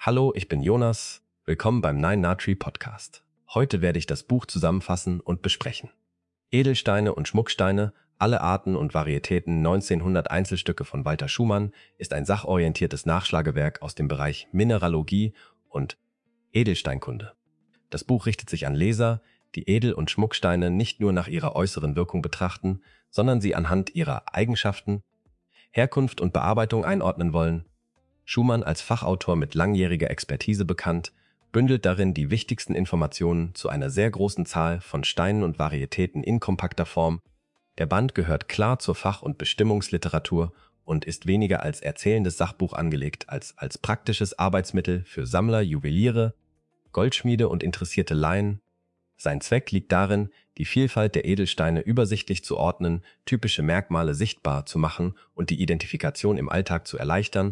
Hallo, ich bin Jonas. Willkommen beim 9na-Tree Podcast. Heute werde ich das Buch zusammenfassen und besprechen. Edelsteine und Schmucksteine, alle Arten und Varietäten 1900 Einzelstücke von Walter Schumann ist ein sachorientiertes Nachschlagewerk aus dem Bereich Mineralogie und Edelsteinkunde. Das Buch richtet sich an Leser, die Edel- und Schmucksteine nicht nur nach ihrer äußeren Wirkung betrachten, sondern sie anhand ihrer Eigenschaften, Herkunft und Bearbeitung einordnen wollen. Schumann, als Fachautor mit langjähriger Expertise bekannt, bündelt darin die wichtigsten Informationen zu einer sehr großen Zahl von Steinen und Varietäten in kompakter Form. Der Band gehört klar zur Fach- und Bestimmungsliteratur und ist weniger als erzählendes Sachbuch angelegt als praktisches Arbeitsmittel für Sammler, Juweliere, Goldschmiede und interessierte Laien. Sein Zweck liegt darin, die Vielfalt der Edelsteine übersichtlich zu ordnen, typische Merkmale sichtbar zu machen und die Identifikation im Alltag zu erleichtern.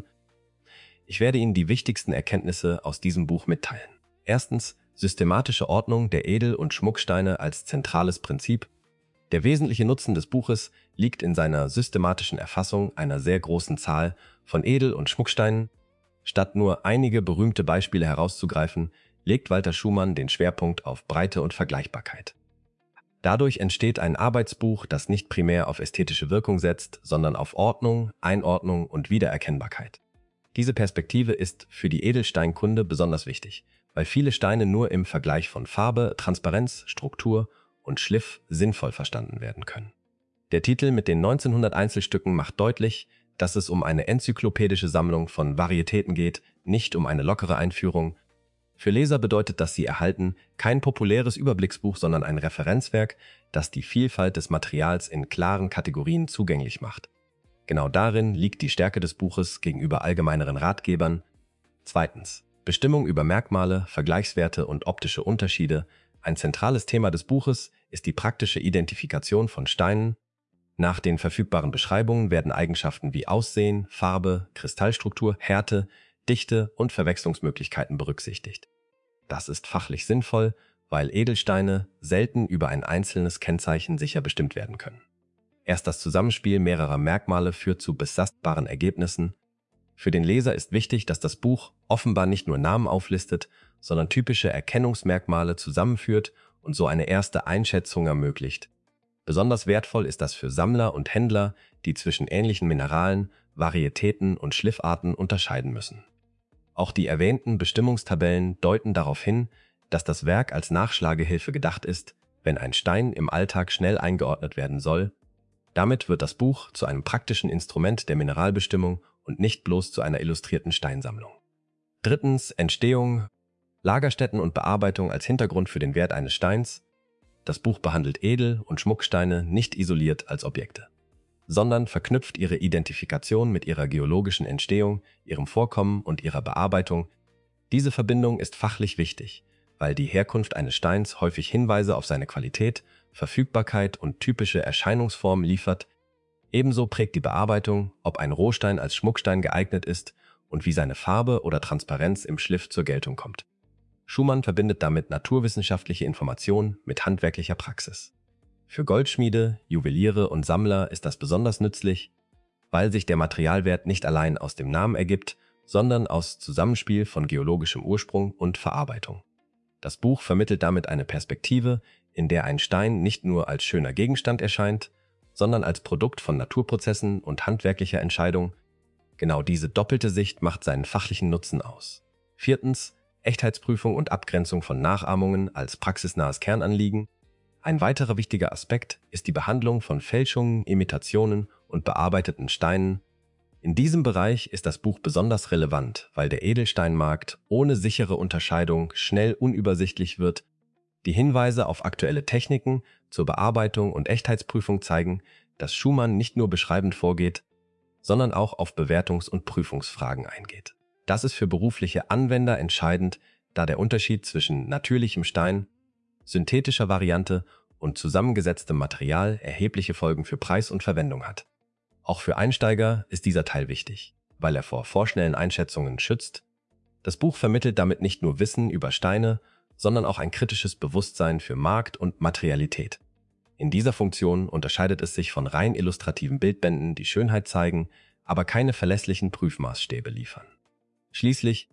Ich werde Ihnen die wichtigsten Erkenntnisse aus diesem Buch mitteilen. Erstens, systematische Ordnung der Edel- und Schmucksteine als zentrales Prinzip. Der wesentliche Nutzen des Buches liegt in seiner systematischen Erfassung einer sehr großen Zahl von Edel- und Schmucksteinen. Statt nur einige berühmte Beispiele herauszugreifen, legt Walter Schumann den Schwerpunkt auf Breite und Vergleichbarkeit. Dadurch entsteht ein Arbeitsbuch, das nicht primär auf ästhetische Wirkung setzt, sondern auf Ordnung, Einordnung und Wiedererkennbarkeit. Diese Perspektive ist für die Edelsteinkunde besonders wichtig, weil viele Steine nur im Vergleich von Farbe, Transparenz, Struktur und Schliff sinnvoll verstanden werden können. Der Titel mit den 1900 Einzelstücken macht deutlich, dass es um eine enzyklopädische Sammlung von Varietäten geht, nicht um eine lockere Einführung. Für Leser bedeutet das, sie erhalten kein populäres Überblicksbuch, sondern ein Referenzwerk, das die Vielfalt des Materials in klaren Kategorien zugänglich macht. Genau darin liegt die Stärke des Buches gegenüber allgemeineren Ratgebern. Zweitens, Bestimmung über Merkmale, Vergleichswerte und optische Unterschiede. Ein zentrales Thema des Buches ist die praktische Identifikation von Steinen. Nach den verfügbaren Beschreibungen werden Eigenschaften wie Aussehen, Farbe, Kristallstruktur, Härte, Dichte und Verwechslungsmöglichkeiten berücksichtigt. Das ist fachlich sinnvoll, weil Edelsteine selten über ein einzelnes Kennzeichen sicher bestimmt werden können. Erst das Zusammenspiel mehrerer Merkmale führt zu belastbaren Ergebnissen. Für den Leser ist wichtig, dass das Buch offenbar nicht nur Namen auflistet, sondern typische Erkennungsmerkmale zusammenführt und so eine erste Einschätzung ermöglicht. Besonders wertvoll ist das für Sammler und Händler, die zwischen ähnlichen Mineralen, Varietäten und Schliffarten unterscheiden müssen. Auch die erwähnten Bestimmungstabellen deuten darauf hin, dass das Werk als Nachschlagehilfe gedacht ist, wenn ein Stein im Alltag schnell eingeordnet werden soll. Damit wird das Buch zu einem praktischen Instrument der Mineralbestimmung und nicht bloß zu einer illustrierten Steinsammlung. Drittens, Entstehung, Lagerstätten und Bearbeitung als Hintergrund für den Wert eines Steins. Das Buch behandelt Edel- und Schmucksteine nicht isoliert als Objekte, sondern verknüpft ihre Identifikation mit ihrer geologischen Entstehung, ihrem Vorkommen und ihrer Bearbeitung. Diese Verbindung ist fachlich wichtig, weil die Herkunft eines Steins häufig Hinweise auf seine Qualität, Verfügbarkeit und typische Erscheinungsform liefert. Ebenso prägt die Bearbeitung, ob ein Rohstein als Schmuckstein geeignet ist und wie seine Farbe oder Transparenz im Schliff zur Geltung kommt. Schumann verbindet damit naturwissenschaftliche Information mit handwerklicher Praxis. Für Goldschmiede, Juweliere und Sammler ist das besonders nützlich, weil sich der Materialwert nicht allein aus dem Namen ergibt, sondern aus Zusammenspiel von geologischem Ursprung und Verarbeitung. Das Buch vermittelt damit eine Perspektive, in der ein Stein nicht nur als schöner Gegenstand erscheint, sondern als Produkt von Naturprozessen und handwerklicher Entscheidung. Genau diese doppelte Sicht macht seinen fachlichen Nutzen aus. Viertens, Echtheitsprüfung und Abgrenzung von Nachahmungen als praxisnahes Kernanliegen. Ein weiterer wichtiger Aspekt ist die Behandlung von Fälschungen, Imitationen und bearbeiteten Steinen. In diesem Bereich ist das Buch besonders relevant, weil der Edelsteinmarkt ohne sichere Unterscheidung schnell unübersichtlich wird. Die Hinweise auf aktuelle Techniken zur Bearbeitung und Echtheitsprüfung zeigen, dass Schumann nicht nur beschreibend vorgeht, sondern auch auf Bewertungs- und Prüfungsfragen eingeht. Das ist für berufliche Anwender entscheidend, da der Unterschied zwischen natürlichem Stein, synthetischer Variante und zusammengesetztem Material erhebliche Folgen für Preis und Verwendung hat. Auch für Einsteiger ist dieser Teil wichtig, weil er vor vorschnellen Einschätzungen schützt. Das Buch vermittelt damit nicht nur Wissen über Steine, sondern auch ein kritisches Bewusstsein für Markt und Materialität. In dieser Funktion unterscheidet es sich von rein illustrativen Bildbänden, die Schönheit zeigen, aber keine verlässlichen Prüfmaßstäbe liefern. Schließlich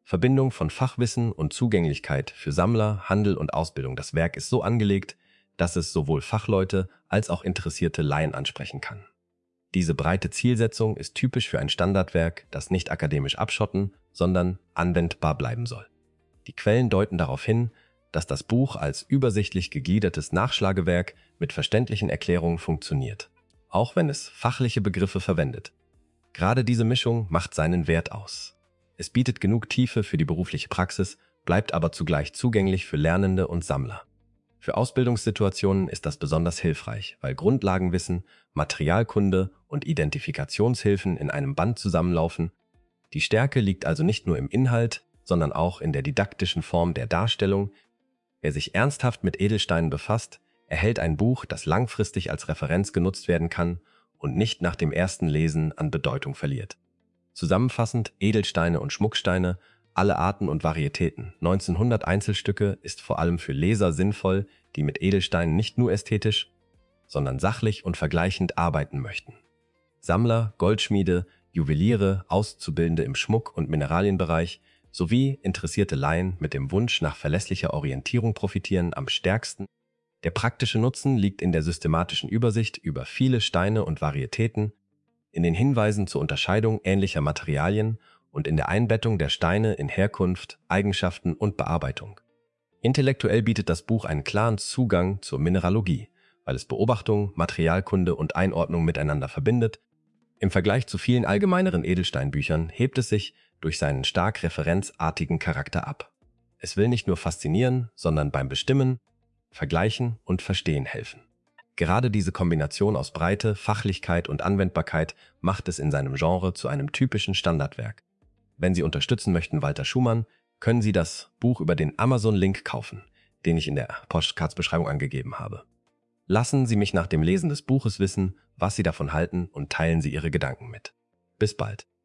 Verbindung von Fachwissen und Zugänglichkeit für Sammler, Handel und Ausbildung. Das Werk ist so angelegt, dass es sowohl Fachleute als auch interessierte Laien ansprechen kann. Diese breite Zielsetzung ist typisch für ein Standardwerk, das nicht akademisch abschotten, sondern anwendbar bleiben soll. Die Quellen deuten darauf hin, dass das Buch als übersichtlich gegliedertes Nachschlagewerk mit verständlichen Erklärungen funktioniert, auch wenn es fachliche Begriffe verwendet. Gerade diese Mischung macht seinen Wert aus. Es bietet genug Tiefe für die berufliche Praxis, bleibt aber zugleich zugänglich für Lernende und Sammler. Für Ausbildungssituationen ist das besonders hilfreich, weil Grundlagenwissen, Materialkunde und Identifikationshilfen in einem Band zusammenlaufen. Die Stärke liegt also nicht nur im Inhalt, sondern auch in der didaktischen Form der Darstellung. Wer sich ernsthaft mit Edelsteinen befasst, erhält ein Buch, das langfristig als Referenz genutzt werden kann und nicht nach dem ersten Lesen an Bedeutung verliert. Zusammenfassend: Edelsteine und Schmucksteine, alle Arten und Varietäten. 1900 Einzelstücke ist vor allem für Leser sinnvoll, die mit Edelsteinen nicht nur ästhetisch, sondern sachlich und vergleichend arbeiten möchten. Sammler, Goldschmiede, Juweliere, Auszubildende im Schmuck- und Mineralienbereich sowie interessierte Laien mit dem Wunsch nach verlässlicher Orientierung profitieren am stärksten. Der praktische Nutzen liegt in der systematischen Übersicht über viele Steine und Varietäten, in den Hinweisen zur Unterscheidung ähnlicher Materialien und in der Einbettung der Steine in Herkunft, Eigenschaften und Bearbeitung. Intellektuell bietet das Buch einen klaren Zugang zur Mineralogie, weil es Beobachtung, Materialkunde und Einordnung miteinander verbindet. Im Vergleich zu vielen allgemeineren Edelsteinbüchern hebt es sich durch seinen stark referenzartigen Charakter ab. Es will nicht nur faszinieren, sondern beim Bestimmen, Vergleichen und Verstehen helfen. Gerade diese Kombination aus Breite, Fachlichkeit und Anwendbarkeit macht es in seinem Genre zu einem typischen Standardwerk. Wenn Sie unterstützen möchten Walter Schumann, können Sie das Buch über den Amazon-Link kaufen, den ich in der Podcast-Beschreibung angegeben habe. Lassen Sie mich nach dem Lesen des Buches wissen, was Sie davon halten, und teilen Sie Ihre Gedanken mit. Bis bald.